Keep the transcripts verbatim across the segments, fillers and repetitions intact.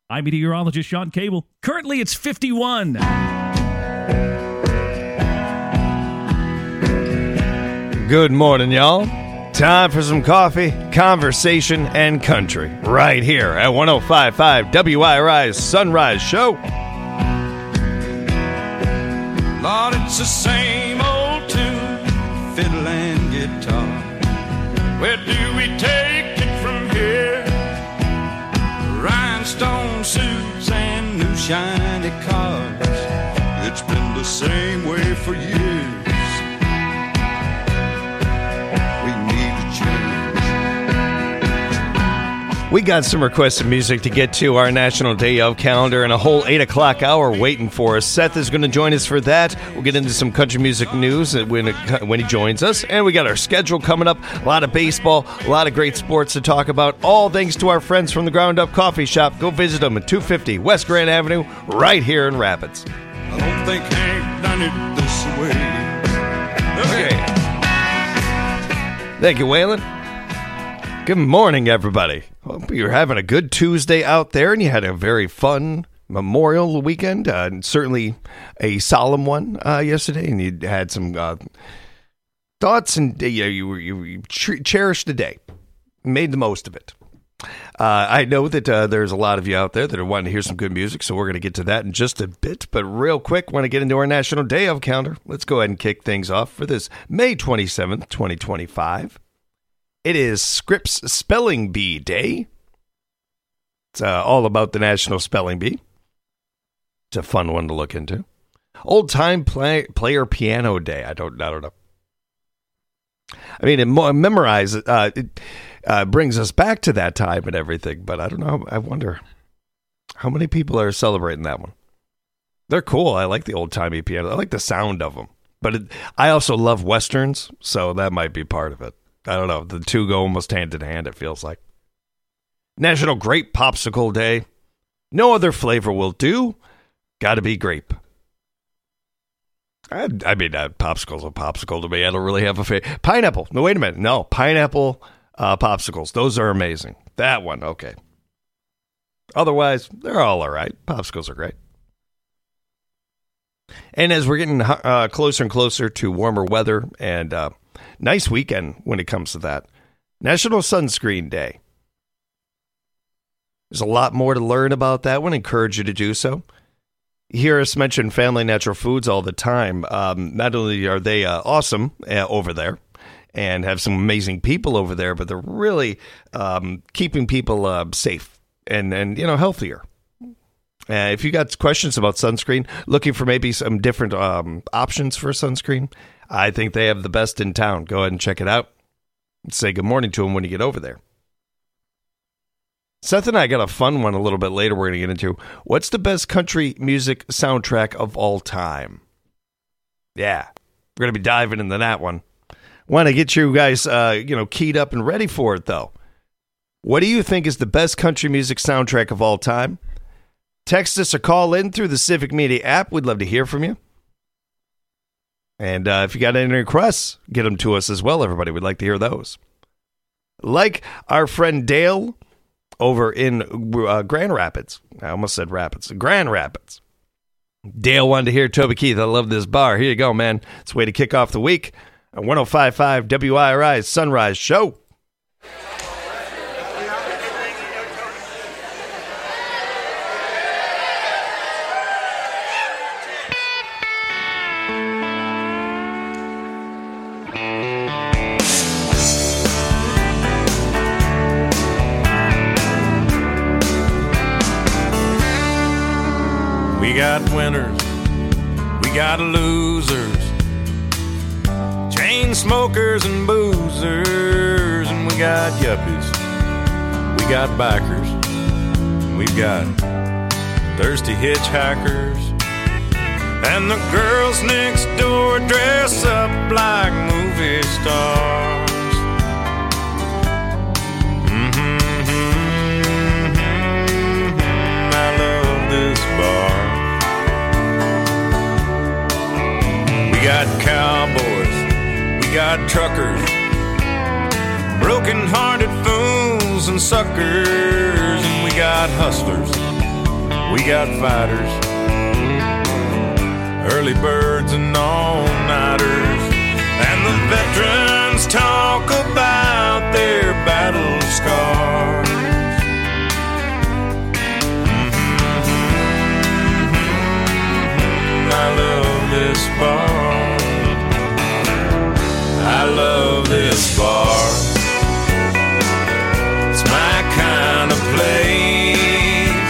I'm meteorologist Sean Cable. Currently, it's fifty-one. Good morning, y'all. Time for some coffee, conversation, and country. Right here at one oh five point five W I R I's Sunrise Show. Lord, it's the same old tune, fiddle and guitar. Where do we take it from here? Rhinestone suits and new shiny cars. It's been the same way for years. We need a change. We got some requested music to get to our National Day of calendar and a whole eight o'clock hour waiting for us. Seth is going to join us for that. We'll get into some country music news when, it, when he joins us. And we got our schedule coming up. A lot of baseball, a lot of great sports to talk about. All thanks to our friends from the Ground Up Coffee Shop. Go visit them at two fifty West Grand Avenue right here in Rapids. I don't think Hank done it this way. Okay. Thank you, Waylon. Good morning, everybody. Hope you're having a good Tuesday out there and you had a very fun Memorial weekend. Uh, and certainly a solemn one uh, yesterday, and you had some uh, thoughts and uh, you, you, you, you ch- cherished the day, made the most of it. Uh, I know that uh, there's a lot of you out there that are wanting to hear some good music, so we're going to get to that in just a bit. But real quick, want to get into our National Day of calendar. Let's go ahead and kick things off for this May twenty-seventh, twenty twenty-five. It is Scripps Spelling Bee Day. It's uh, all about the National Spelling Bee. It's a fun one to look into. Old Time play, Player Piano Day. I don't, I don't know. I mean, it mo- memorize uh, it uh, brings us back to that time and everything, but I don't know. I wonder how many people are celebrating that one. They're cool. I like the old-timey piano. I like the sound of them. But it, I also love Westerns, so that might be part of it. I don't know. The two go almost hand in hand, it feels like. National Grape Popsicle Day. No other flavor will do. Gotta be grape. I, I mean, uh, popsicle's a popsicle to me. I don't really have a favorite. Pineapple. No, wait a minute. No, pineapple uh, popsicles. Those are amazing. That one, okay. Otherwise, they're all all right. Popsicles are great. And as we're getting uh, closer and closer to warmer weather and uh, nice weekend when it comes to that, National Sunscreen Day. There's a lot more to learn about that one. Encourage you to do so. You hear us mention Family Natural Foods all the time. Um, not only are they uh, awesome uh, over there and have some amazing people over there, but they're really um, keeping people uh, safe and, and, you know, healthier. Uh, if you got questions about sunscreen, looking for maybe some different um, options for sunscreen, I think they have the best in town. Go ahead and check it out. Say good morning to them when you get over there. Seth and I got a fun one a little bit later we're going to get into. What's the best country music soundtrack of all time? Yeah, we're going to be diving into that one. Want to get you guys uh, you know, keyed up and ready for it, though. What do you think is the best country music soundtrack of all time? Text us or call in through the Civic Media app. We'd love to hear from you. And uh, if you got any requests, get them to us as well, everybody. We'd like to hear those. Like our friend Dale over in uh, Grand Rapids. I almost said Rapids. Grand Rapids. Dale wanted to hear Toby Keith. I love this bar. Here you go, man. It's a way to kick off the week. On one oh five point five W I R I's Sunrise Show. We got winners, we got losers, chain smokers and boozers, and we got yuppies, we got bikers, we've got thirsty hitchhikers, and the girls next door dress up like movie stars. Mm-hmm, mm-hmm, I love this bar. We got cowboys, we got truckers, broken-hearted fools and suckers, and we got hustlers, We got fighters, early birds and all-nighters, and the veterans talk about their battle scars. Mm-hmm. I love this bar. I love this bar. It's my kind of place.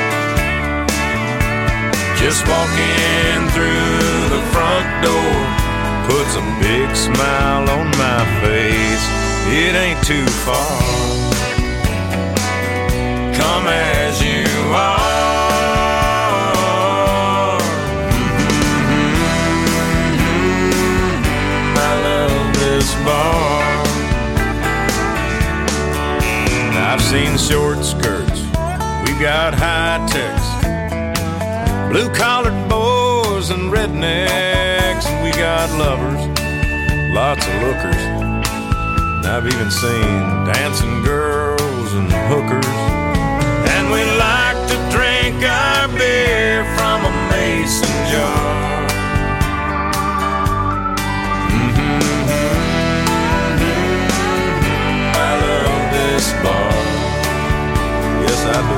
Just walking through the front door puts a big smile on my face. It ain't too far. Come as you are. Mm-hmm. I love this bar. I've seen short skirts. We've got high techs, blue-collared boys and rednecks, and we got lovers, lots of lookers. And I've even seen dancing girls and hookers. And we like to drink our beer from a mason jar. Mm-hmm. I love this bar. Yes, I do.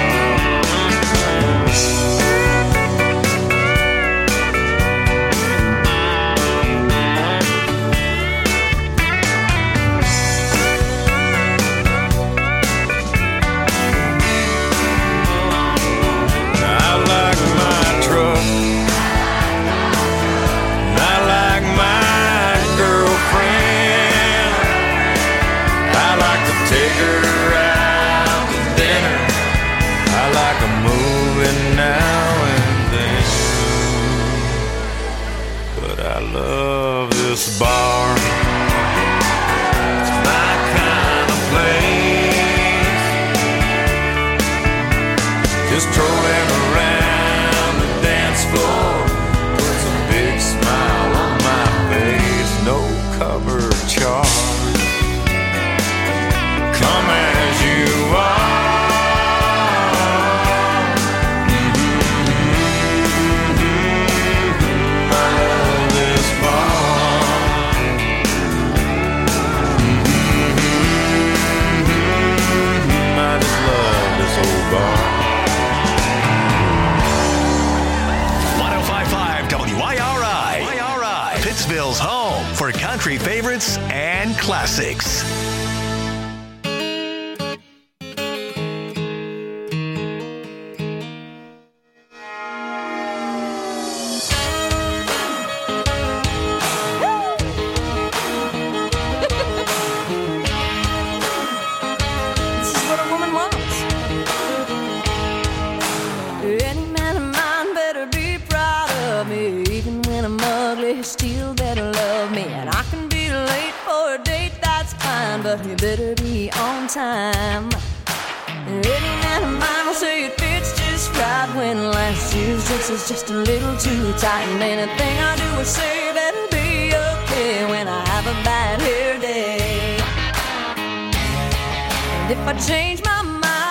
Take her out to dinner. I like a movie now and then. But I love this bar. It's my kind of place. Just trolling around the dance floor puts a big smile on my face. No cover charge. Come as you are. Mm-hmm. I love this bar. Mm-hmm. I just love this old bar. one oh five point five W I R I. W I R I. Pittsville's home for country favorites and classics. But you better be on time. Any man of mine will say it fits just right when last year's dress is just a little too tight. And anything I do or say better be okay when I have a bad hair day. And if I change my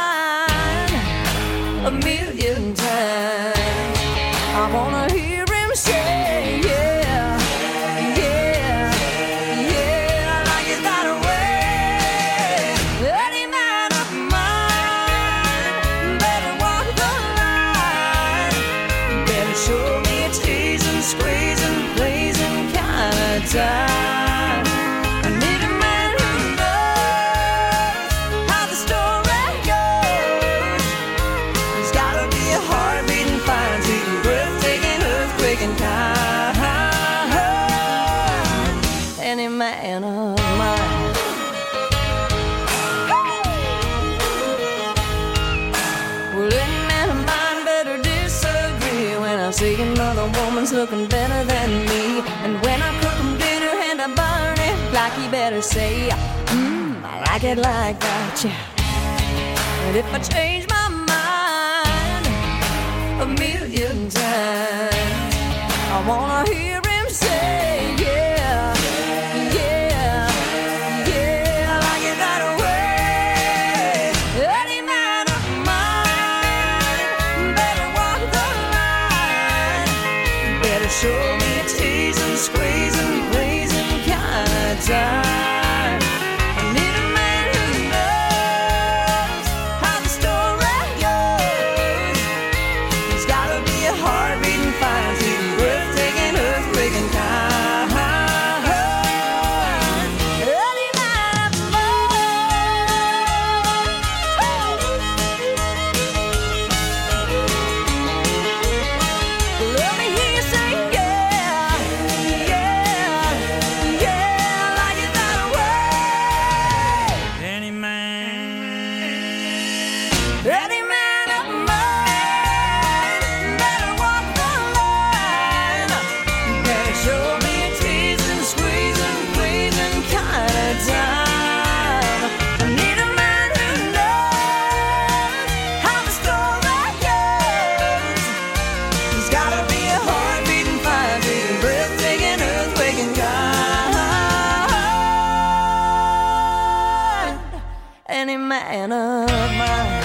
mind a million times, I wanna hear him say, yeah. Time. I need a man who knows how the story goes. There's gotta be a heart beating fine, sweet and breathtaking, earthquaking kind. Any man of mine. Well, any man of mine better disagree when I see another woman's looking better than me. And when I cook them dinner and I burn it, like he better say, mmm, I like it like that, yeah. And if I change my mind a million times, I wanna hear him say, yeah, yeah, yeah, I like it that way. Any man of mine man of mine.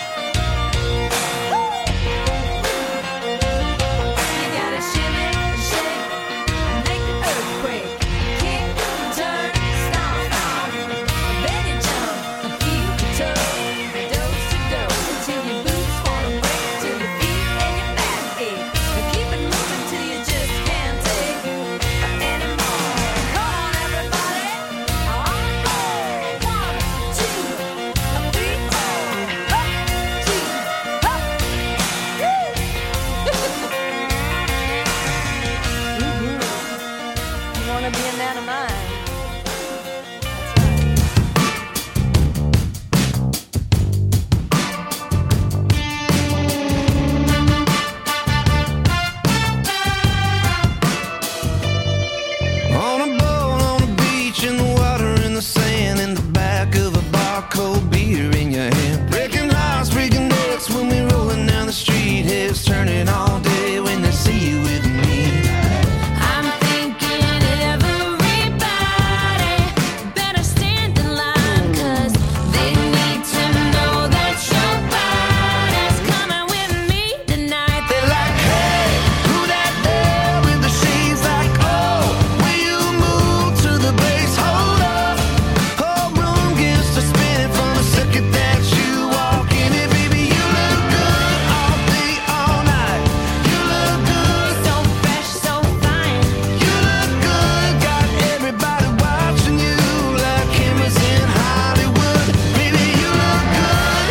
You gotta shimmy, shake, and make the earthquake. Kick, turn, stomp, stomp. Then you jump and feel the tug. Dose to dose until your boots wanna break, till your feet and your back ache. And keep it moving till you just can't take anymore. Come on, everybody. On go. One, two, three, four. Up, two, up. Woo. You wanna be a man of mine? On a boat, on a beach, in the water, in the sand, in the back of a bar, cold beer in your hand. Breaking hearts, breaking necks when we rolling down the street. Heads turning all day when they see you with me. I'm thinking everybody better stand in line, 'cause they need to know that your body's coming with me tonight. They're like, hey, who that there with the shades? Like, oh, will you move to the bass? Hold up, whole room gets to spinning from the second that you walk in it. Baby, you look good all day, all night. You look good, So fresh, so fine. you look good. Got everybody watching you like cameras in Hollywood. Baby, you look good.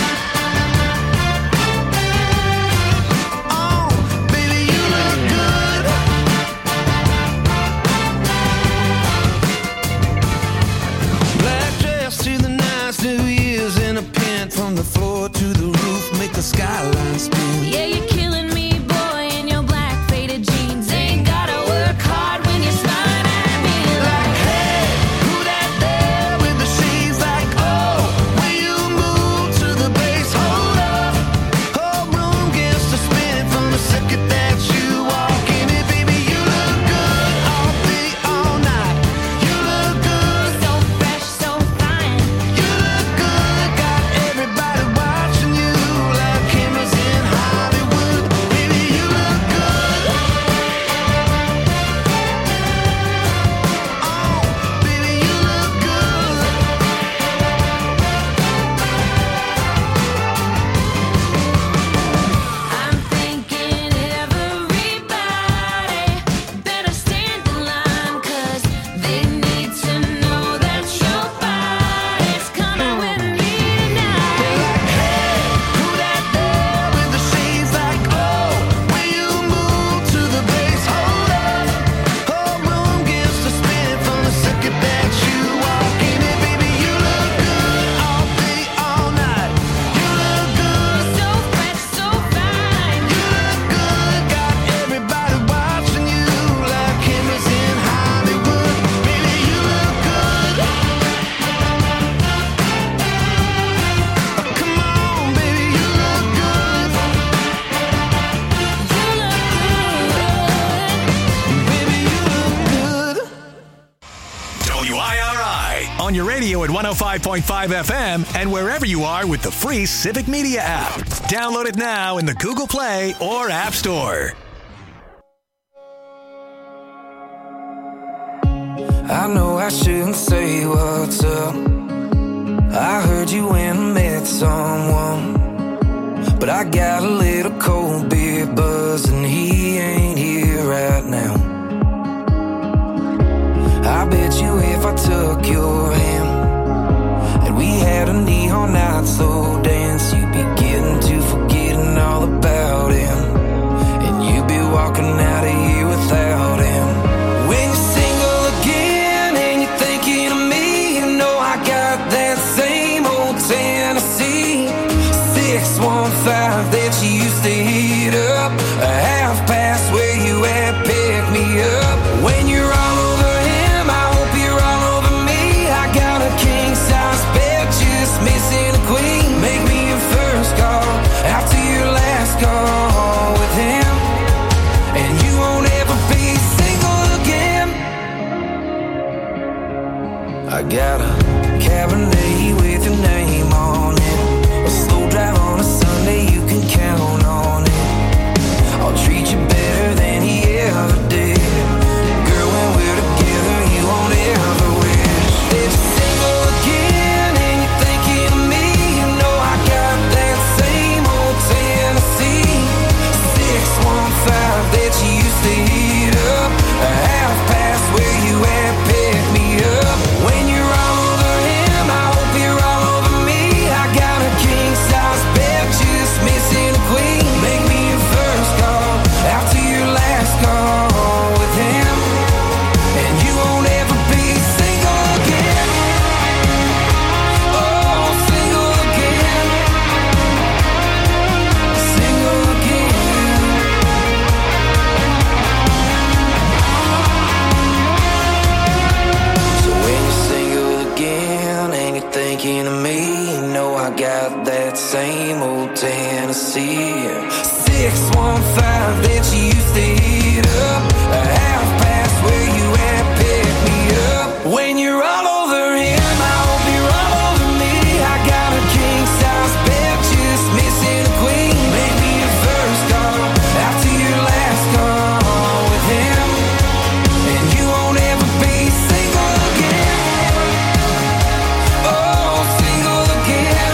Oh, baby, you look good. Black dress to the nines, New Year's in a pin. From the floor to the roof, make the skyline spin. Yeah, you're killing me, boy, in your black faded jeans. Ain't gotta work hard when you're smiling at me. Like, hey, who that there with the shades? Like, oh, will you move to the bass? Hold up, whole room gets to spinning from the second that you walk in it. Baby, you look good all day, all night. You look good, So fresh, so fine. you look good. Got everybody watching you like cameras in Hollywood. Baby, you look good. Oh, baby, you look good. I'm thinking everybody better stand in line, 'cause they need to know that your body's coming with me tonight. Hey, who that there with the shades? Like, oh, will you move to the bass? Hold up, whole room gets to spinning from the second that you walk in it. Baby, you look good all day, all night. You look good, So fresh, so fine. you look good. Got everybody watching you like cameras in Hollywood. Baby, you look good. Come on, baby, you look good. You look good. Baby, you look good. W I R I on your radio at one oh five point five F M and wherever you are with the free Civic Media app. Download it now in the Google Play or App Store. I know I shouldn't say what's up. I heard you went and met someone, but I got a little cold beer buzz and he ain't here right now. I bet you if I took your hand and we had a neon night slow dance, you'd be getting to forgetting all about him, and you'd be walking out of here without him. When you're single again and you're thinking of me, you know I got that same old Tennessee six one five that you used to heat up, a half past where you at, pick me up. When you're all over him, I hope you're all over me. I got a king size bed, just missing a queen. Make me your first call after your last call with him, and you won't ever be single again. I got a Cabernet with your name Tennessee. six one five that you used to hit up, a half past where you at, pick me up. When you're all over him, I hope you're all over me. I got a king size bed, just missing a queen. Make me your first call after your last call with him, and you won't ever be single again. Oh, single again,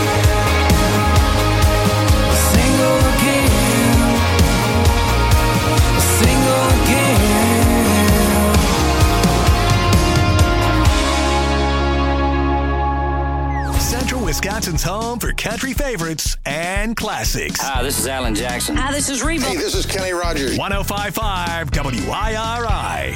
single again, single again. Central Wisconsin's home for country favorites and classics. Hi, this is Alan Jackson. Hi, this is Reba. Hey, this is Kenny Rogers. one oh five point five W I R I.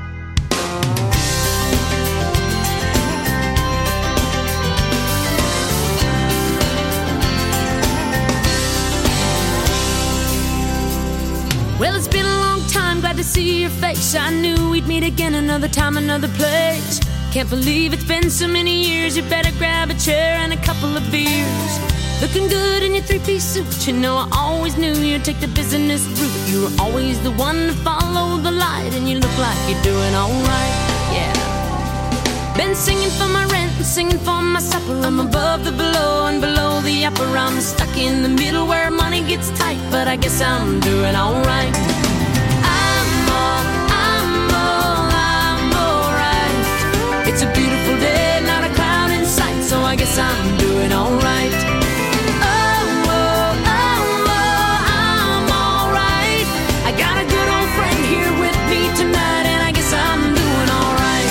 Well, it's been a long time, glad to see your face. I knew we'd meet again another time, another place. Can't believe it's been so many years. You better grab a chair and a couple of beers. Looking good in your three-piece suit. You know I always knew you'd take the business route. You were always the one to follow the light, and you look like you're doing alright, yeah. Been singing for my rent and singing for my supper. I'm above the below and below the upper. I'm stuck in the middle where money gets tight, but I guess I'm doing alright. I'm all, I'm all, I'm alright. It's a beautiful day, not a cloud in sight, so I guess I'm doing alright. Oh, oh, oh, oh, I'm alright. I got a good old friend here with me tonight, and I guess I'm doing alright.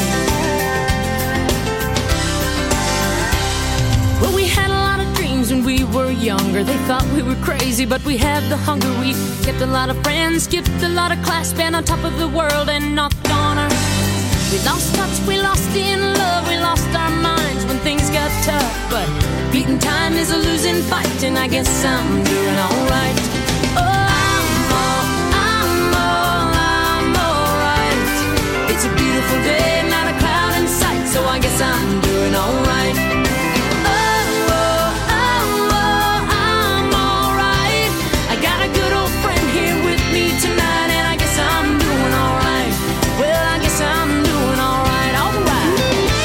Well, we had a lot of dreams when we were younger. They thought we were crazy, but we had the hunger. We kept a lot of friends, skipped a lot of class, been on top of the world and knocked on our. We lost touch, we lost in love, we lost our minds when things got tough. But beating time is a losing fight, and I guess I'm doing alright. Oh, I'm all, I'm all, I'm alright. It's a beautiful day, not a cloud in sight, so I guess I'm doing alright. Oh, oh, oh, oh, I'm alright. I got a good old friend here with me tonight, and I guess I'm doing alright. Well, I guess I'm doing alright, alright.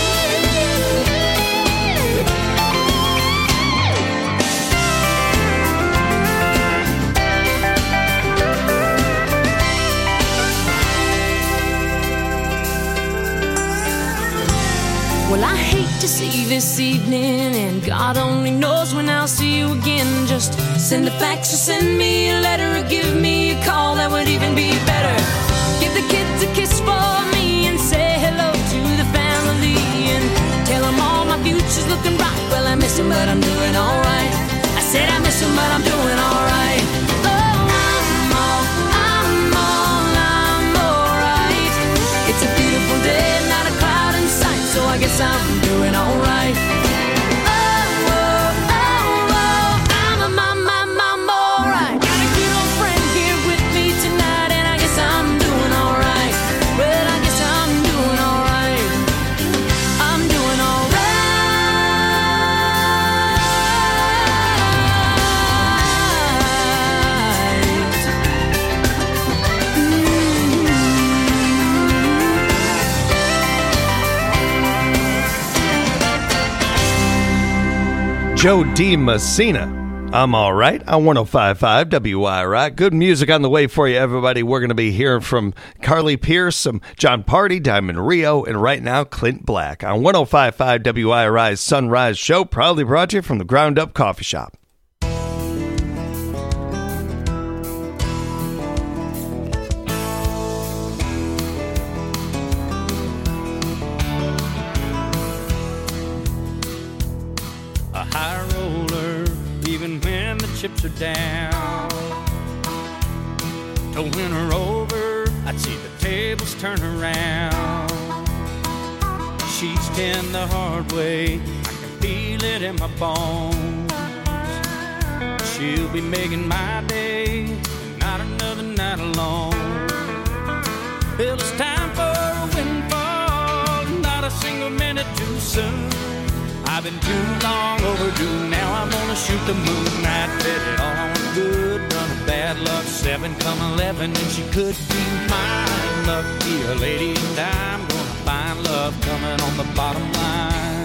Well, I hate to see this evening, and God only knows when I'll see you again. Just send a fax or send me a letter, or give me a call, that would even be better. Give the kids a kiss for me and say hello to the family, and tell them all my future's looking bright. Well, I miss them, but I'm doing alright. I said I miss them, but I'm doing alright. Oh, I'm all, I'm all, I'm alright. It's a beautiful day, not a cloud in sight, so I guess I'm doing alright. Oh, oh, oh, oh, I'm a mom, mom, mom, alright. Got a good old friend here with me tonight, and I guess I'm doing alright. Well, I guess I'm doing alright. I'm doing alright. Joe D. Messina. I'm all right. On one oh five point five W I R I. Good music on the way for you, everybody. We're going to be hearing from Carly Pierce, some John Party, Diamond Rio, and right now, Clint Black. On one oh five point five W I R I's Sunrise Show, proudly brought to you from the Ground Up Coffee Shop. A high roller, even when the chips are down. To win her over, I'd see the tables turn around. She's ten the hard way, I can feel it in my bones. She'll be making my day, not another night alone. Well, it's time for a windfall, not a single minute too soon. I've been too long overdue, now I'm gonna shoot the moon. I'd bet it all on seven come eleven, and she could be mine. Lucky a lady, and I'm gonna find love coming on the bottom line.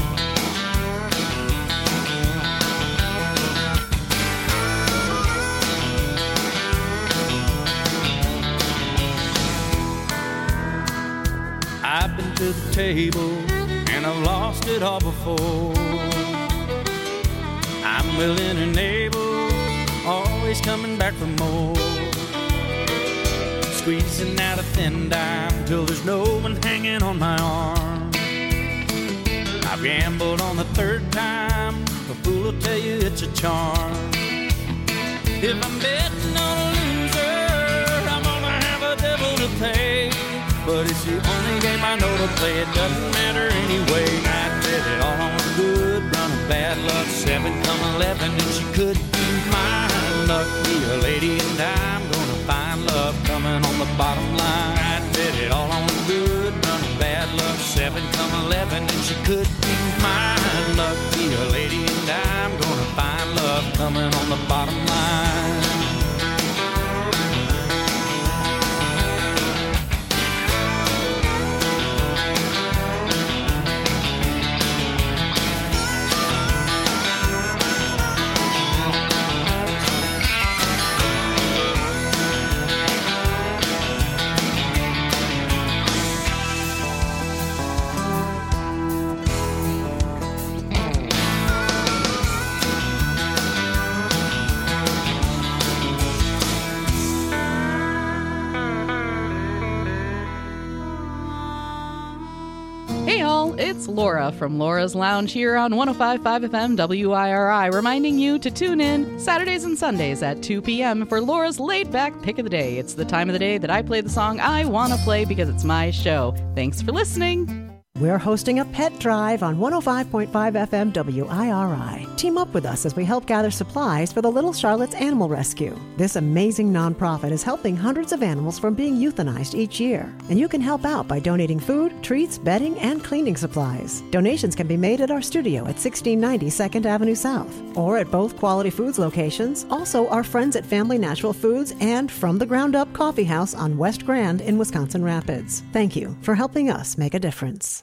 I've been to the table, and I've lost it all before. I'm willing and able, always coming back for more. Squeezing out a thin dime till there's no one hanging on my arm. I've gambled on the third time, a fool will tell you it's a charm. If I'm betting on a loser, I'm gonna have a devil to pay. But it's the only game I know to play, it doesn't matter anyway. I bet it all on a good run of bad luck, seven come eleven, and she could be mine. Lucky a lady, and I'm gonna find love coming on the bottom line. I bet it all on a good run of bad luck, seven come eleven, and she could be mine. Lucky a lady, and I'm gonna find love coming on the bottom line. It's Laura from Laura's Lounge here on one oh five point five F M W I R I, reminding you to tune in Saturdays and Sundays at two p.m. for Laura's laid-back pick of the day. It's the time of the day that I play the song I want to play because it's my show. Thanks for listening. We're hosting a pet drive on one oh five point five F M W I R I. Team up with us as we help gather supplies for the Little Charlotte's Animal Rescue. This amazing nonprofit is helping hundreds of animals from being euthanized each year. And you can help out by donating food, treats, bedding, and cleaning supplies. Donations can be made at our studio at sixteen ninety second Avenue South or at both Quality Foods locations, also our friends at Family Natural Foods and From the Ground Up Coffee House on West Grand in Wisconsin Rapids. Thank you for helping us make a difference.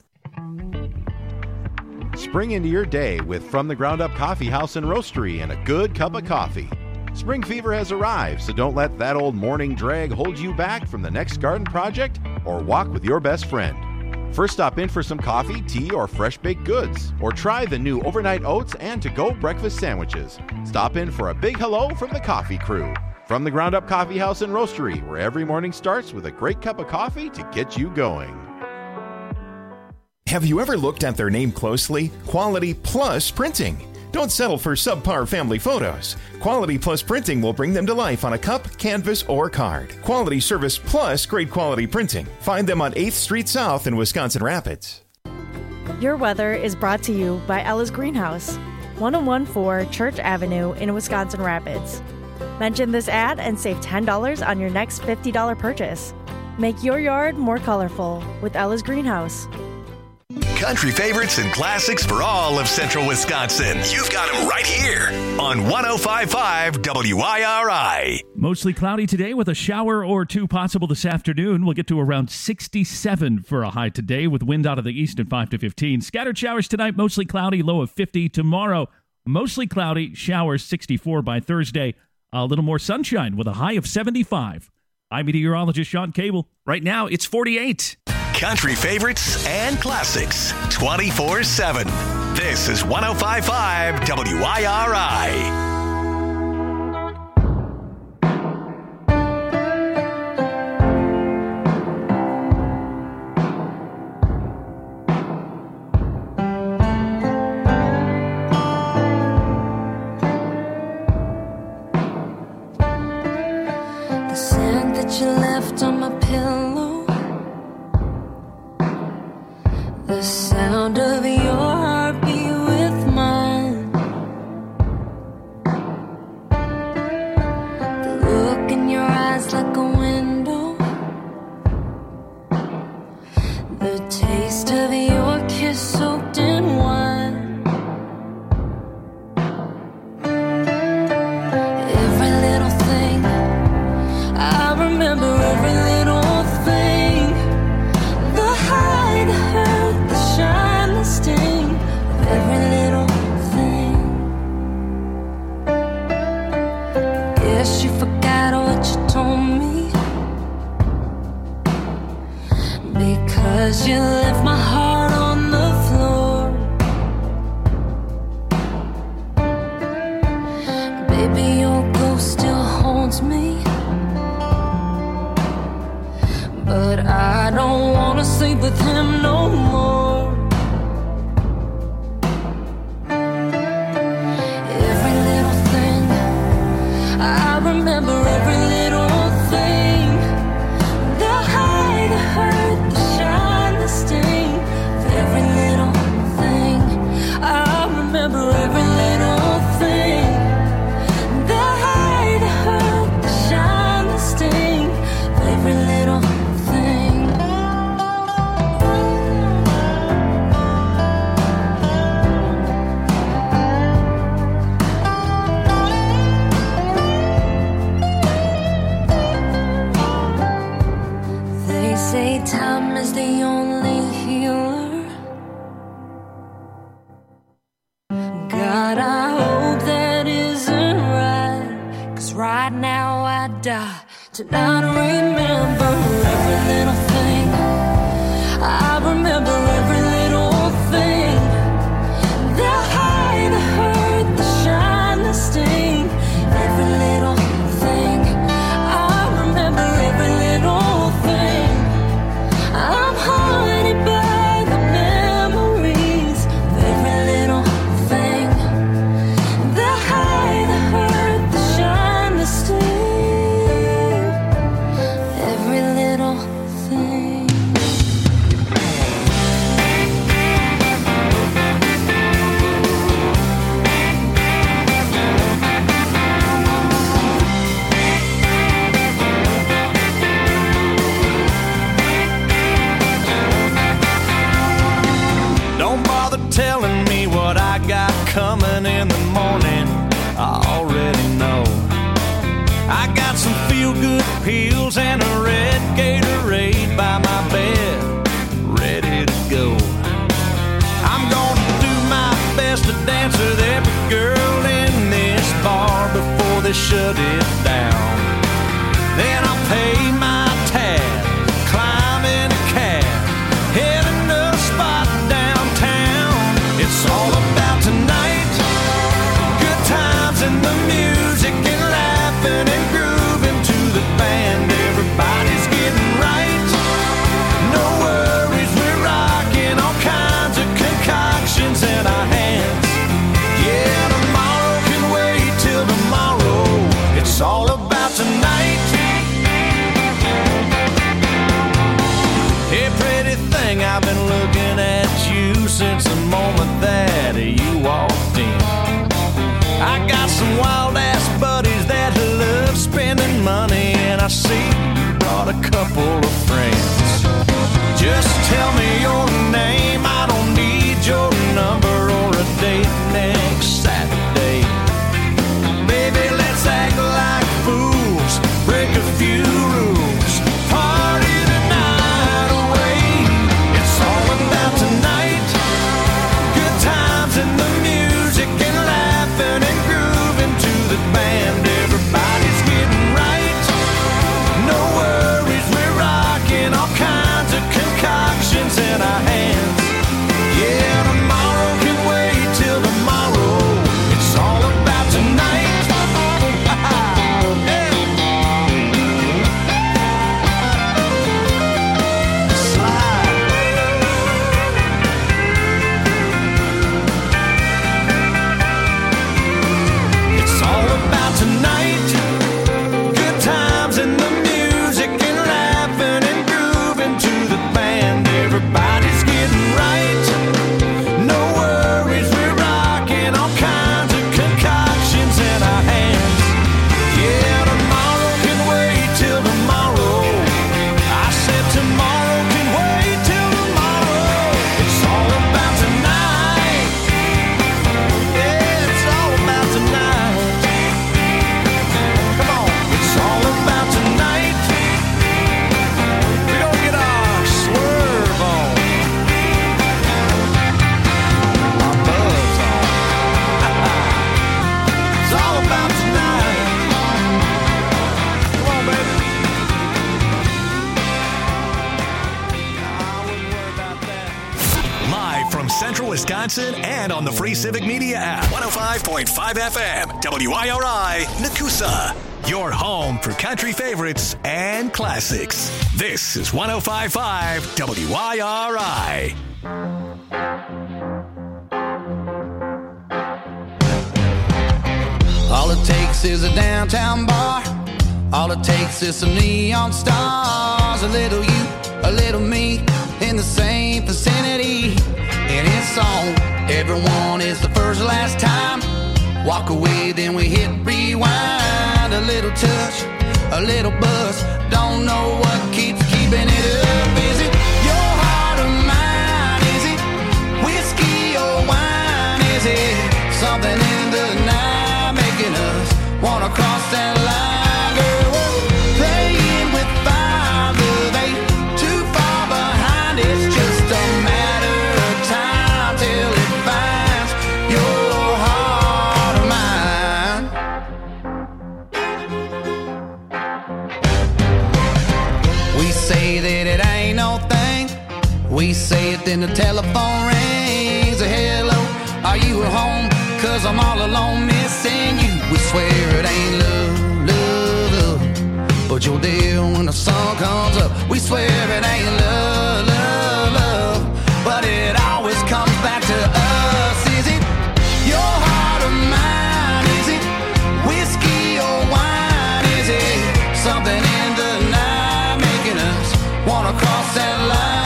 Spring into your day with From the Ground Up Coffee House and Roastery and a good cup of coffee. Spring fever has arrived, so don't let that old morning drag hold you back from the next garden project or walk with your best friend. First, stop in for some coffee, tea, or fresh baked goods, or try the new overnight oats and to-go breakfast sandwiches. Stop in for a big hello from the coffee crew. From the Ground Up Coffee House and Roastery, where every morning starts with a great cup of coffee to get you going. Have you ever looked at their name closely? Quality Plus Printing. Don't settle for subpar family photos. Quality Plus Printing will bring them to life on a cup, canvas, or card. Quality service plus great quality printing. Find them on eighth Street South in Wisconsin Rapids. Your weather is brought to you by Ella's Greenhouse, ten fourteen Church Avenue in Wisconsin Rapids. Mention this ad and save ten dollars on your next fifty dollars purchase. Make your yard more colorful with Ella's Greenhouse. Country favorites and classics for all of central Wisconsin. You've got them right here on one oh five point five W I R I. Mostly cloudy today with a shower or two possible this afternoon. We'll get to around sixty-seven for a high today with wind out of the east at five to fifteen. Scattered showers tonight, mostly cloudy, low of fifty. Tomorrow, mostly cloudy, showers sixty-four by Thursday. A little more sunshine with a high of seventy-five. I'm meteorologist Sean Cable. Right now, it's forty-eight. Country favorites and classics twenty-four seven. This is one oh five point five W I R I. The scent that you left on my pillow, the sound of your heartbeat with mine, the look in your eyes like a window, the taste of your kiss soaked in wine, every little thing guess you forgot what you told me, because you left my heart on the floor. Baby, your ghost still haunts me, but I don't wanna sleep with him no more. Every little thing, I remember every little thing. The high, the hurt, the shine, the sting. Every little thing, I remember every little thing. The high, the hurt, the shine, the sting. Every little thing. They say time is the only healer. God, I hope that isn't right, 'cause right now I die to not remember every little thing. I remember every little thing. The high, the hurt, the shine, the sting. Every little thing. I remember every little thing. I'm haunted by the memories of every little thing. The high, the hurt, the shine, the sting. Every little thing. Don't bother telling me what I got coming in the morning. I already know. I got some feel-good pills and a red Gatorade by my bed, ready to go. I'm gonna do my best to dance with every girl in this bar before they shut it down. Then I'll pay my tab, climb in a cab, heading to a spot downtown. It's all about tonight, good times and the music and laughing and grooving to the band. Everybody's getting right, no worries, we're rocking all kinds of concoctions in our hands. Yeah, tomorrow can wait till tomorrow. It's all about tonight. Hey, pretty thing, I've been looking at you since the moment that you walked in. I got some wild-ass buddies that love spending money, and I see you brought a couple of friends. Just tell me your name, I don't need your number or a date next Saturday. Baby, let's act like fools, break a few rules, party the night away. It's all about tonight, good times and the music and laughing and grooving to the band. Everybody's getting right, no worries, we're rocking all kinds of concoctions in our hands. Yeah, tomorrow Wisconsin, and on the free Civic Media app. one oh five point five F M, W I R I, Nakusa. Your home for country favorites and classics. This is one oh five point five W I R I. All it takes is a downtown bar. All it takes is some neon stars. A little you, a little me, in the same vicinity. And it's on. Everyone is the first last time. Walk away, then we hit rewind. A little touch, a little buzz. Don't know what keeps keeping it up. Is it your heart or mine? Is it whiskey or wine? Is it something in the night making us wanna cross that line? Girl, we're playing with fire, love ain't too far behind. It's just a matter of time till it finds your heart or mine. We say that it ain't no thing. We say it, then the telephone rings. A hello, are you at home? Cause I'm all alone missing you. We swear it ain't love, love, love, but you're there when the sun comes up. We swear it ain't love, love, love, but it always comes back to us. Is it your heart or mine? Is it whiskey or wine? Is it something in the night making us wanna cross that line?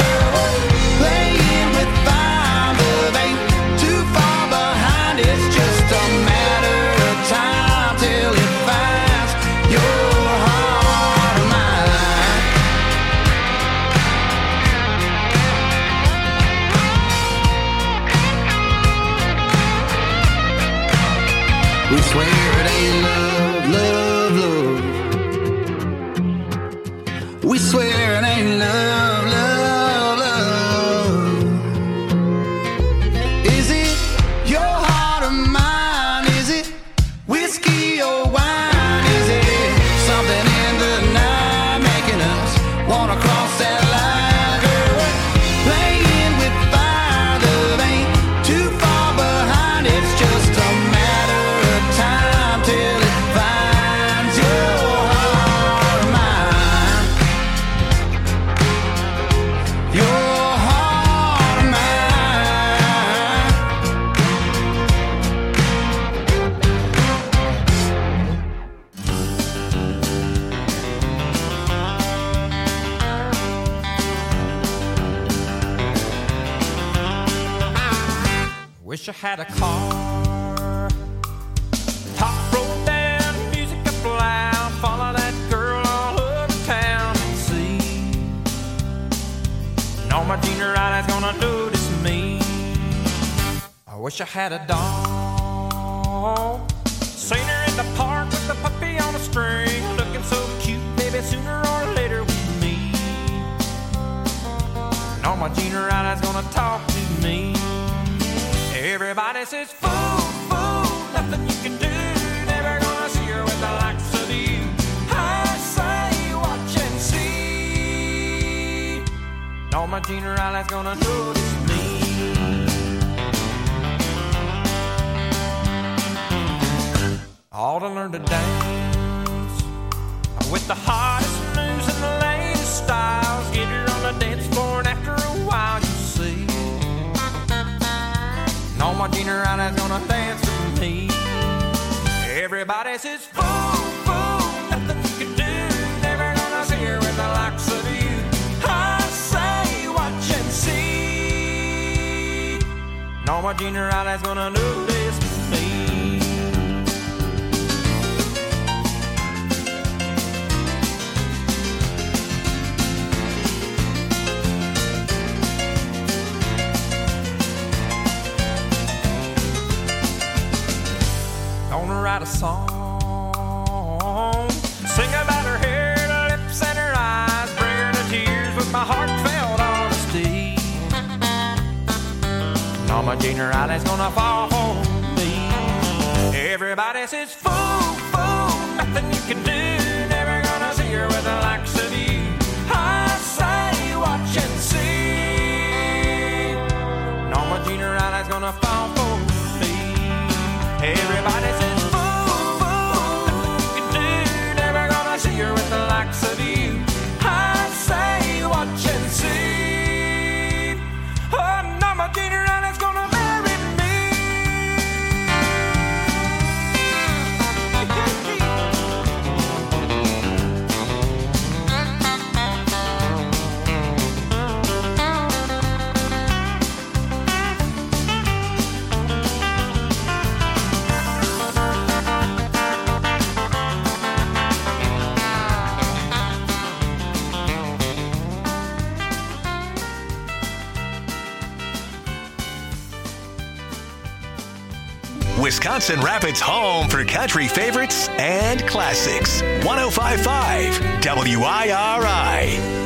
We swear it ain't love, love, love. We swear it ain't love, love, love. Is it your heart or mine? Is it whiskey or wine? Is it something in the night making us wanna cross that line? Girl, we're playing with fire, love ain't too far behind. It's just a matter of time till it finds your heart or mine. Your heart or mine. Wish I had a car. Top roll down, music up loud. Follow that girl all over town and see. No, my junior rider's gonna notice me. I wish I had a dog. Seen her in the park with the puppy on a string. Looking so cute, baby, sooner or later with me. No, my junior rider's gonna talk to me. Everybody says, fool, fool, nothing you can do. Never gonna see her with the likes of you. I say, watch and see. No, my junior rider's gonna notice me. Ought to learn to dance with the hottest moves and the latest styles. Get her on the dance floor and after a while you see. No, my junior rider's gonna dance with me. Everybody says, fool, fool, nothing you can do. Never gonna see her with the likes of you. I say, watch and see. No, my junior rider's gonna notice me. Gonna write a song, sing about her hair, her lips, and her eyes, bring her to tears with my heartfelt honesty. No, my junior rider's gonna fall for me. Everybody says, fool, fool, nothing you can do. Never gonna see her with the likes of you. I say, watch and see. No, my junior rider's Wisconsin Rapids' home for country favorites and classics. one oh five point five W I R I.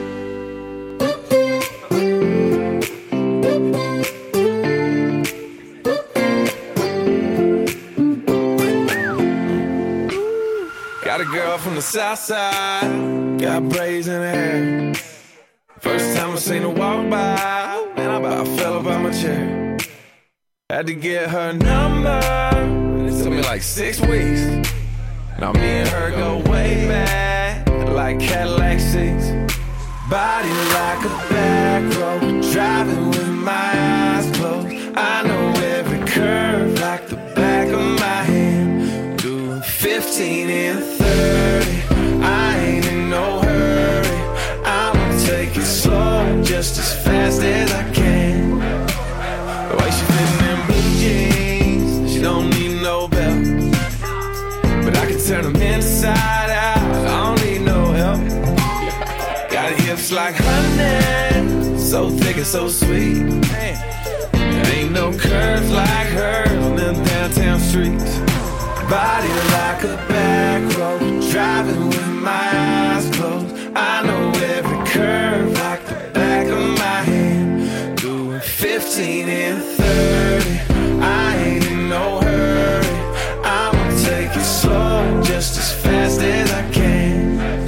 Got a girl from the south side, got braids in her hair. First time I seen her walk by, man, I about fell up out my chair. Had to get her number, it took me like six weeks. Now me and her go way back, like Cadillac seats. Body like a back road, driving with my eyes closed. I know every curve like the back of my hand. Doing fifteen and thirty, I ain't in no hurry. I'ma take it slow, just as fast as I can. The way she fitting in blue jeans, she don't need no belt. But I can turn them inside out, I don't need no help. Got hips like honey, so thick and so sweet. There ain't no curves like hers on them downtown streets. Body like a back road, driving with my eyes closed. I know every curve like the back of my hand. Doing fifteen and thirty, I ain't in no hurry. I'ma take it slow, just as fast as I can.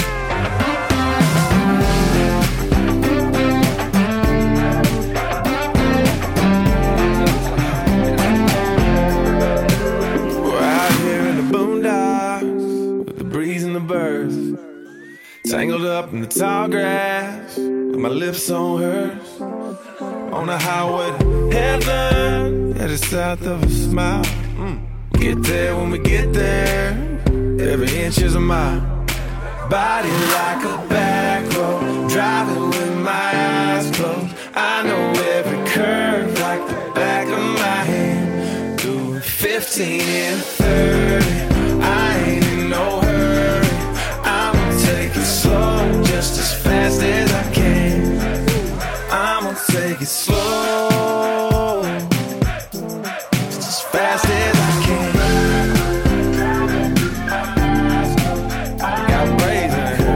Tangled up in the tall grass, with my lips on hers. On the highway to heaven, at the south of a smile. Mm. Get there when we get there, every inch is a mile. Body like a back road, driving with my eyes closed. I know every curve like the back of my hand. Doing fifteen and thirty, I ain't in no hurry. Take it slow, just as fast as I can. I'ma take it slow, just as fast as I can. Got braids in her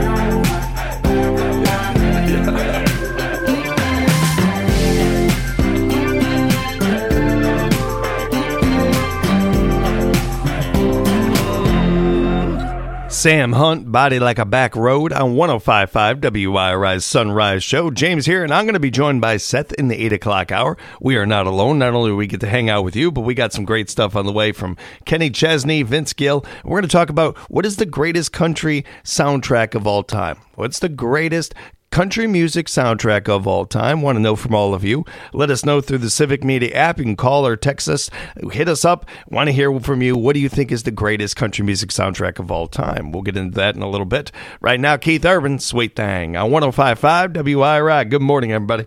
Sam Hunt, Body Like a Back Road on one oh five point five W I R I's Sunrise Show. James here, and I'm going to be joined by Seth in the eight o'clock hour. We are not alone. Not only do we get to hang out with you, but we got some great stuff on the way from Kenny Chesney, Vince Gill. We're going to talk about what is the greatest country soundtrack of all time. What's the greatest country music soundtrack of all time? Want to know from all of you. Let us know through the Civic Media app. You can call or text us. Hit us up. Want to hear from you. What do you think is the greatest country music soundtrack of all time? We'll get into that in a little bit. Right now, Keith Urban, Sweet Thing on one oh five point five W I R I. Good morning, everybody.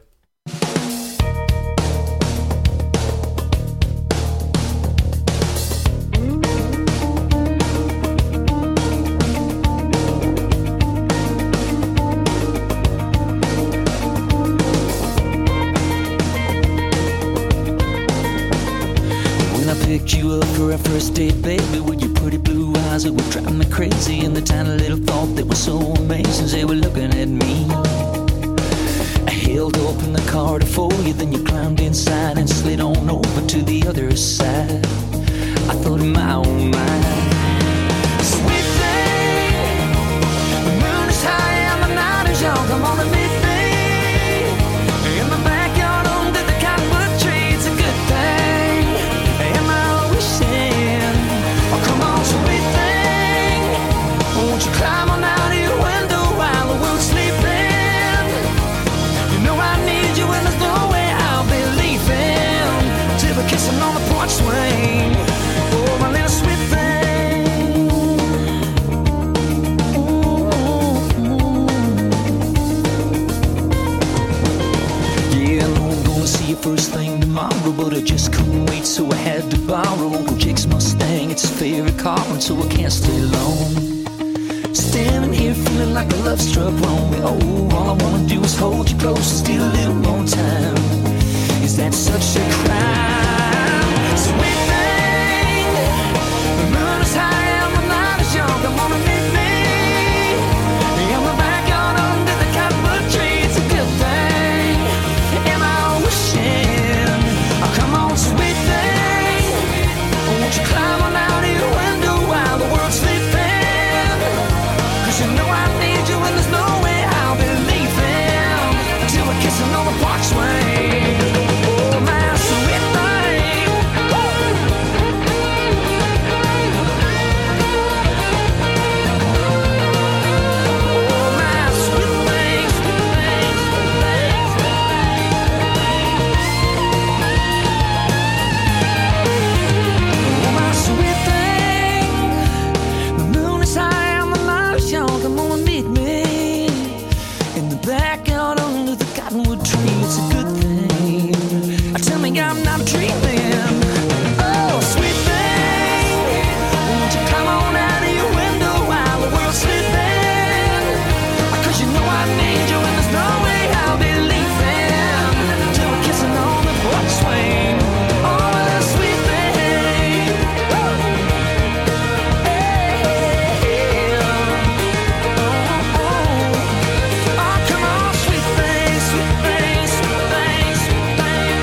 Picked you up for our first date, baby, with your pretty blue eyes that were driving me crazy, and the tiny little thought that was so amazing, they were looking at me. I held open the car to for you, then you climbed inside and slid on over to the other side. I thought, my oh my, sweet thing, the moon is high and the night is young. Come on and meet me in my backyard under the cottonwood tree. It's a good thing. Oh, come on, sweet thing, won't you climb on out of your window while the world's sleeping? You know I need you and there's no way I'll be leaving till we're kissing on the porch swing. Oh, my little sweet thing. Yeah, I know I'm gonna see you first thing tomorrow, but I just couldn't wait, so I had to borrow Uncle Jake's Mustang. It's his favorite car, and so I can't stay long. Standing here feeling like a love struck wrong. Oh, all I wanna do is hold you close and steal a little more time. Is that such a crime? Sweet thing, y'all, come on and meet me in the back out under the cottonwood tree. It's a good thing. Tell me I'm not dreaming. Oh, sweet thing, won't you come on out of your window while the world's sleeping? 'Cause you know I need you and there's no way I'll be leaving till we're kissing on the porch swing. Oh, that sweet thing. Oh, hey, oh, oh. Oh, come on, sweet thing, sweet thing, sweet thing, sweet thing.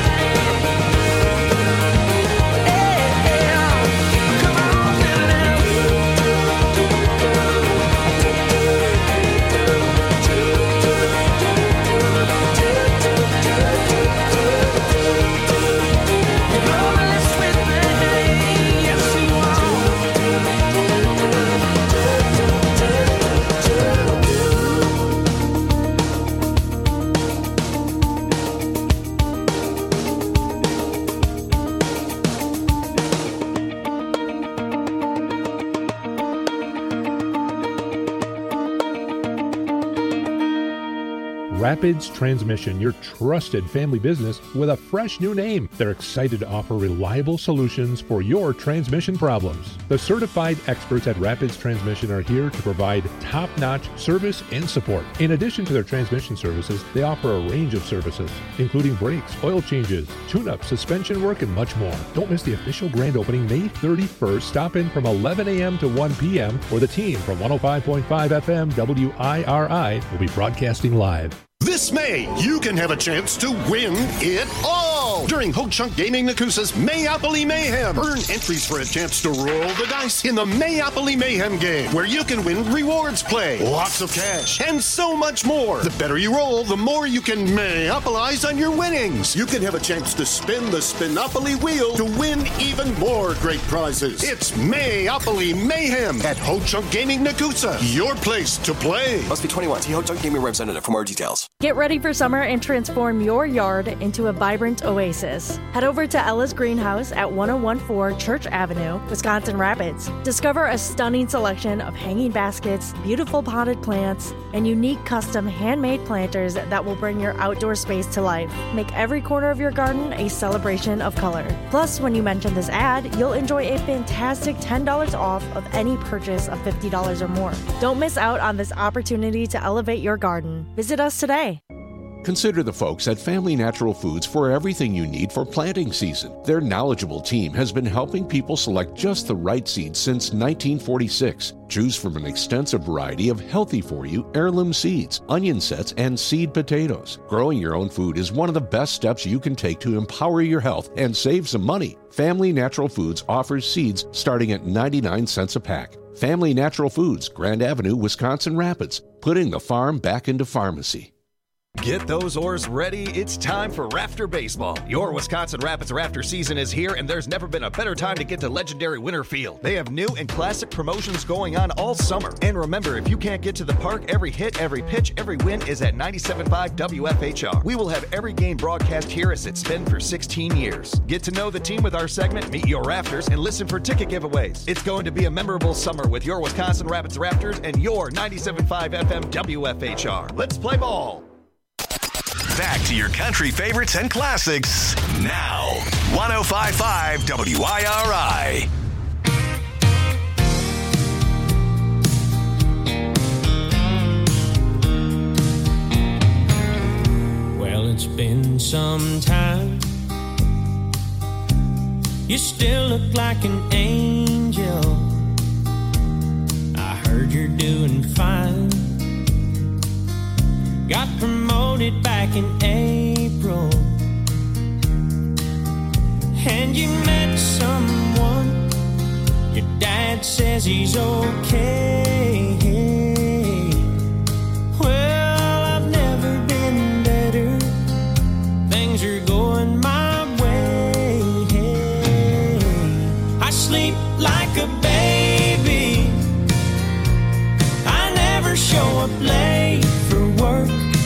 Rapids Transmission, your trusted family business with a fresh new name. They're excited to offer reliable solutions for your transmission problems. The certified experts at Rapids Transmission are here to provide top-notch service and support. In addition to their transmission services, they offer a range of services, including brakes, oil changes, tune-up, suspension work, and much more. Don't miss the official grand opening May thirty-first. Stop in from eleven a.m. to one p.m. where the team from one oh five point five F M W I R I will be broadcasting live. This May, you can have a chance to win it all during Ho Chunk Gaming Nakusa's Mayopoly Mayhem. Earn entries for a chance to roll the dice in the Mayopoly Mayhem game, where you can win rewards play, lots of cash, and so much more. The better you roll, the more you can Mayopolize on your winnings. You can have a chance to spin the Spinopoly wheel to win even more great prizes. It's Mayopoly Mayhem at Ho Chunk Gaming Nakusa, your place to play. Must be twenty-one. See Ho Chunk Gaming representative for more details. Get ready for summer and transform your yard into a vibrant oasis. Head over to Ella's Greenhouse at ten fourteen Church Avenue, Wisconsin Rapids. Discover a stunning selection of hanging baskets, beautiful potted plants, and unique custom handmade planters that will bring your outdoor space to life. Make every corner of your garden a celebration of color. Plus, when you mention this ad, you'll enjoy a fantastic ten dollars off of any purchase of fifty dollars or more. Don't miss out on this opportunity to elevate your garden. Visit us today. Consider the folks at Family Natural Foods for everything you need for planting season. Their knowledgeable team has been helping people select just the right seeds since nineteen forty-six. Choose from an extensive variety of healthy-for-you heirloom seeds, onion sets, and seed potatoes. Growing your own food is one of the best steps you can take to empower your health and save some money. Family Natural Foods offers seeds starting at ninety-nine cents a pack. Family Natural Foods, Grand Avenue, Wisconsin Rapids, putting the farm back into pharmacy. Get those oars ready. It's time for Rafter Baseball. Your Wisconsin Rapids Rafter season is here, and there's never been a better time to get to legendary Winter Field. They have new and classic promotions going on all summer. And remember, if you can't get to the park, every hit, every pitch, every win is at ninety-seven point five W F H R. We will have every game broadcast here as it's been for sixteen years. Get to know the team with our segment, Meet Your Rafters, and listen for ticket giveaways. It's going to be a memorable summer with your Wisconsin Rapids Raptors and your ninety-seven point five F M W F H R. Let's play ball. Back to your country favorites and classics now. one oh five point five W I R I. Well, it's been some time. You still look like an angel. I heard you're doing fine. Got promoted back in April, and you met someone. Your dad says he's okay. Well, I've never been better. Things are going my way. I sleep like a baby. I never show up late for work.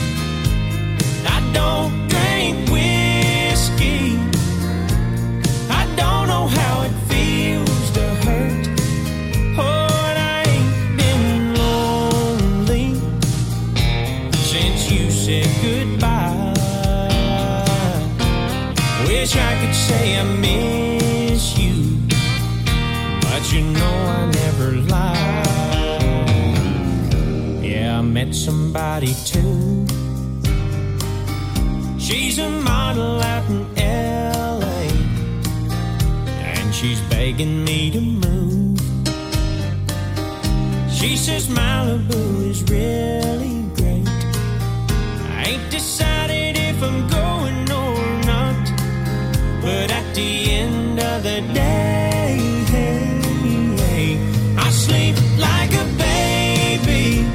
I don't drink whiskey. I don't know how it feels to hurt. Oh, and I ain't been met somebody too. She's a model out in L A, and she's begging me to move. She says Malibu is really great. I ain't decided if I'm going or not, but at the end of the day, I sleep like a baby.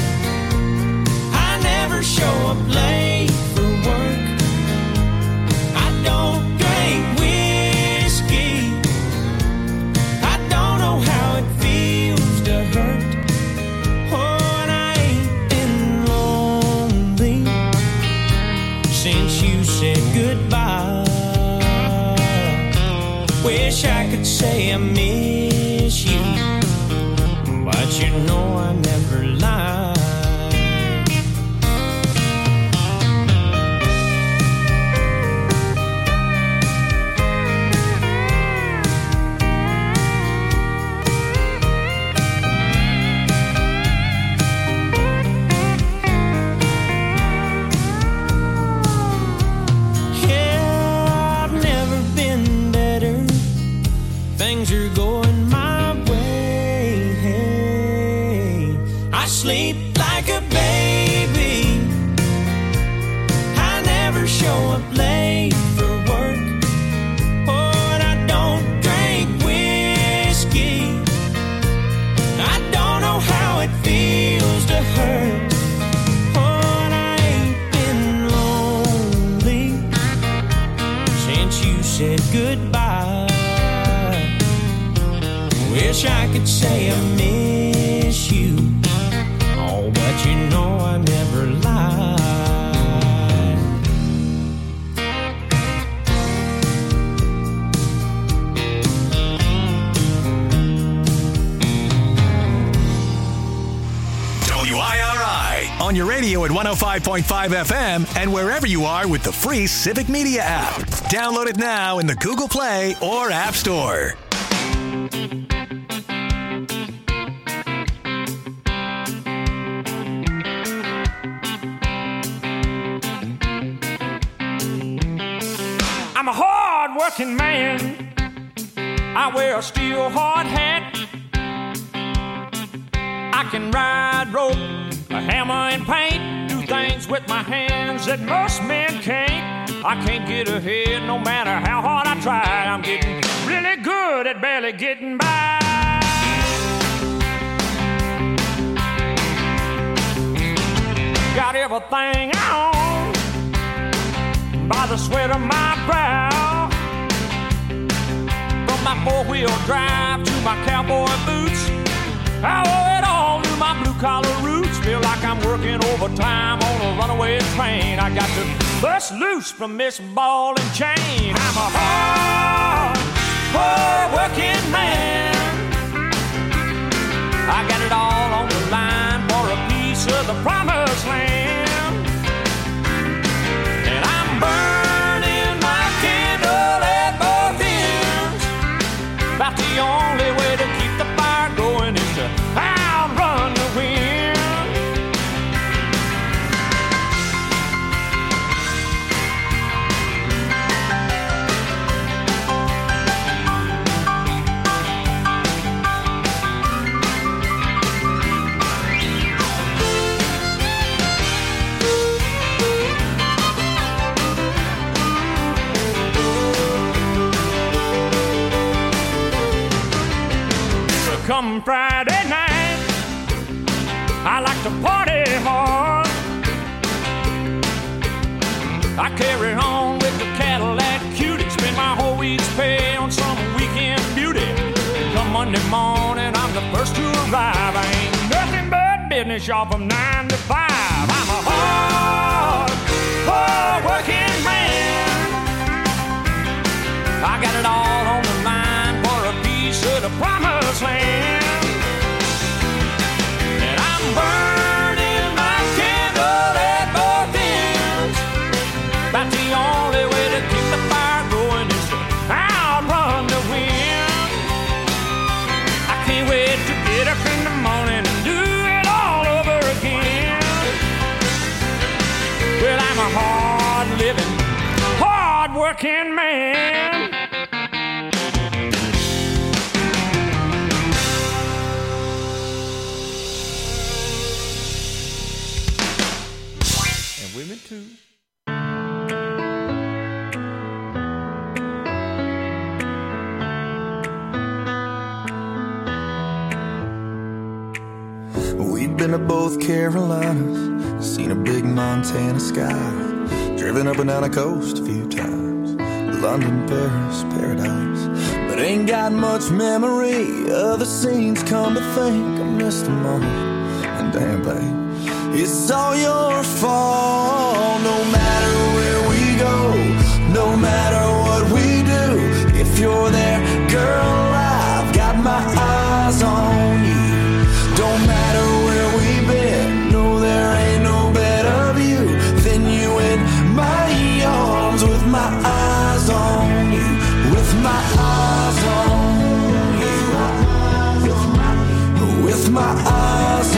I never show up late for work. I don't drink whiskey. I don't know how it feels to hurt. Oh, and I ain't been lonely since you said goodbye. Wish I could say I miss you, but you know I never lie. Things are going my way. Hey, I sleep like a baby. I never show up late for work. Oh, and I don't drink whiskey. I don't know how it feels to hurt. Oh, and I ain't been lonely since you said goodbye. Wish I could say I miss you. Oh, but you know I never lied. W I R I on your radio at one oh five point five F M and wherever you are with the free Civic Media app. Download it now in the Google Play or App Store. I'm a hard-working man. I wear a steel hard hat. I can ride rope, a hammer and paint, do things with my hands that most men can't. I can't get ahead no matter how hard I try. I'm getting really good at barely getting by. Got everything I own by the sweat of my brow. From my four-wheel drive to my cowboy boots, I owe it all to my blue-collar roots. Feel like I'm working overtime on a runaway train. I got to bust loose from this ball and chain. I'm a hard, hard-working man. I got it all on the line for a piece of the promised land. And I'm burning my candle at both ends. About the only way to keep the fire going is to outrun the wind. Come Friday night, I like to party hard. I carry on with the Cadillac cutie, spend my whole week's pay on some weekend beauty. Come Monday morning, I'm the first to arrive. I ain't nothing but business, y'all, from nine to five. I'm a hard, hard working man. I got it all on the line for a piece of the promised land. And I'm burning my candle at both ends. About the only way to keep the fire going is to outrun the wind. I can't wait to get up in the morning and do it all over again. working man. And women too. We've been to both Carolinas, seen a big Montana sky, driven up and down the coast a few times, London, Paris, paradise. But ain't got much memory of the scenes, come to think I missed them all. And damn, babe, it's all your fault. No matter where we go, no matter what we do, if you're there, girl, I've got my eyes on you. Don't matter where we've been, no, there ain't no better view than you in my arms, with my eyes on you, with my eyes on you, with my eyes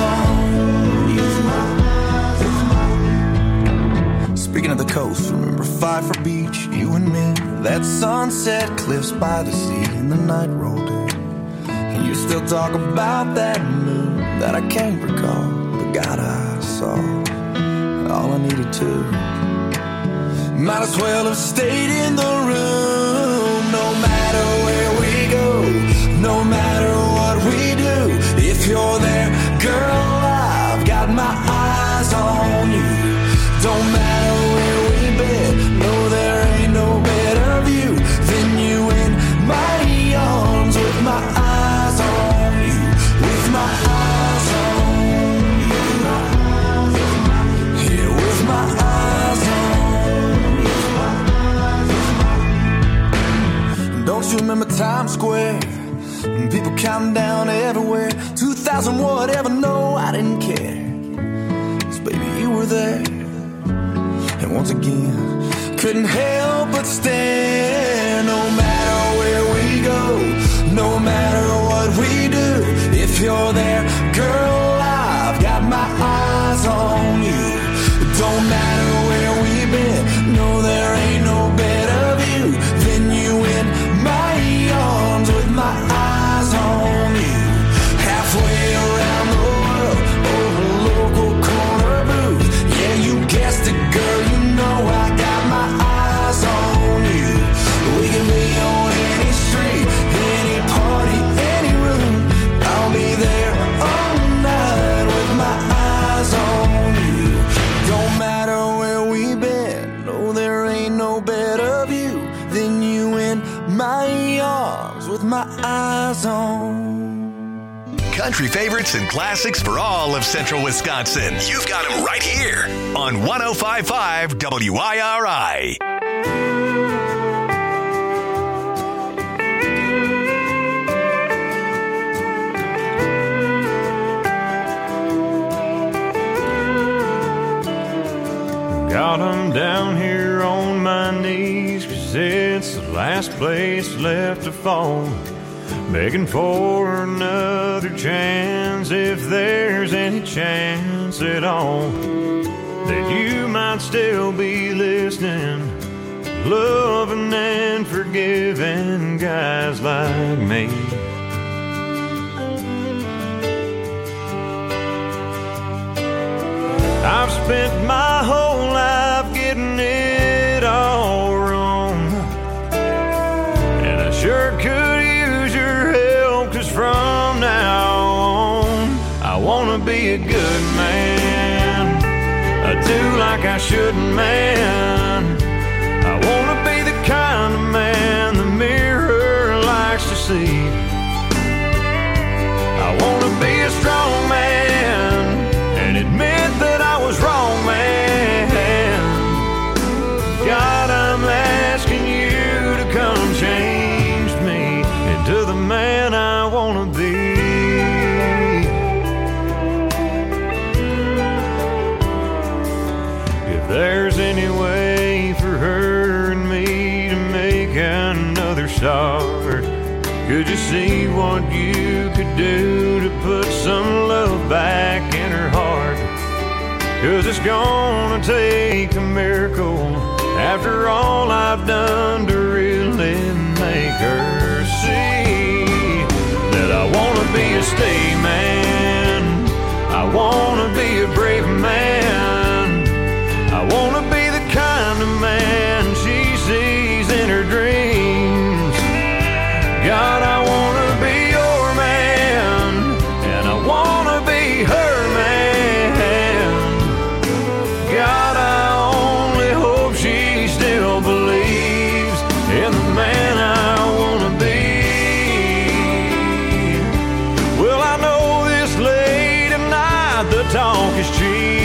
on you. Speaking of the coast, remember Pfeiffer Beach, you and me, that sunset cliffs by the sea, and the night rolled in. You still talk about that moon that I can't recall, but God, I saw all I needed to. Might as well have stayed in the room. No matter where we go, no matter what we do, if you're there, girl, I've got my eyes on you. Don't matter where we've been, no, there ain't no better view than you in my arms, with my eyes on you, with my eyes on you, yeah, with my eyes on you. Don't you remember Times Square? And people counting down everywhere. two thousand whatever, no, I didn't care. 'Cause baby, you were there. And once again, couldn't help but stare. No matter where we go, no matter what we do, if you're there, girl, I've got my eyes on you. Don't matter where we've been, no, there ain't no better view than you in my arms, with my eyes on you. Halfway around the world, over local corner booth. Yeah, you guessed it, girl, you know I got my eyes on you. We can be on any street, any party, any room. I'll be there all night with my eyes on you. Don't matter where we've been, no, there ain't no better view than you in my arms, with my eyes on. Country favorites and classics for all of central Wisconsin. You've got them right here on one oh five point five W I R I. Got 'em down here on my knees, 'cause it's the last place left to fall. Begging for another chance, if there's any chance at all that you might still be listening, loving and forgiving guys like me. I've spent my whole life getting it all wrong, and I sure could use your help, 'cause from now on I wanna be a good man. I do like I shouldn't, man. I wanna be the kind of man the mirror likes to see. I wanna be a strong man and admit that I was wrong, man. God, I'm asking you to come change me into the man I wanna be. If there's any way for her and me to make another start, could you see what you could do to put some love back in her heart? 'Cause it's gonna take a miracle After all I've done to really make her see that I want to be a statesman, I want to be a brave man, I want to be the kind of man she sees in her dreams. God, I want to be your man, and I want to be her man. God, I only hope she still believes in the man I want to be. Well, I know this late at night the talk is cheap,